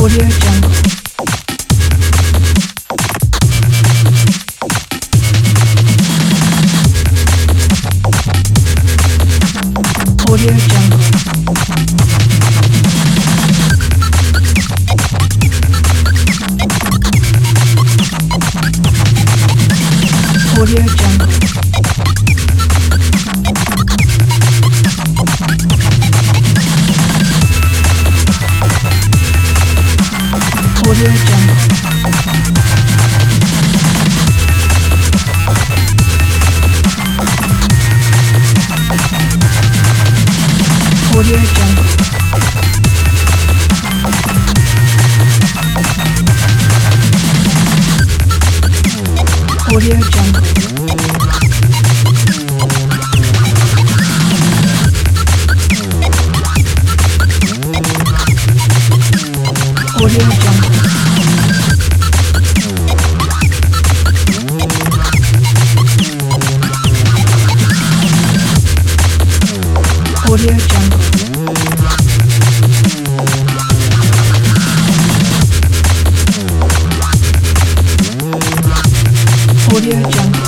Audio Jungle. Audio Jungle. Audio Jungle. Audio Jungle. Audio Jungle. Audio Jungle. Audio Jungle. Audio Jungle. Audio Jungle.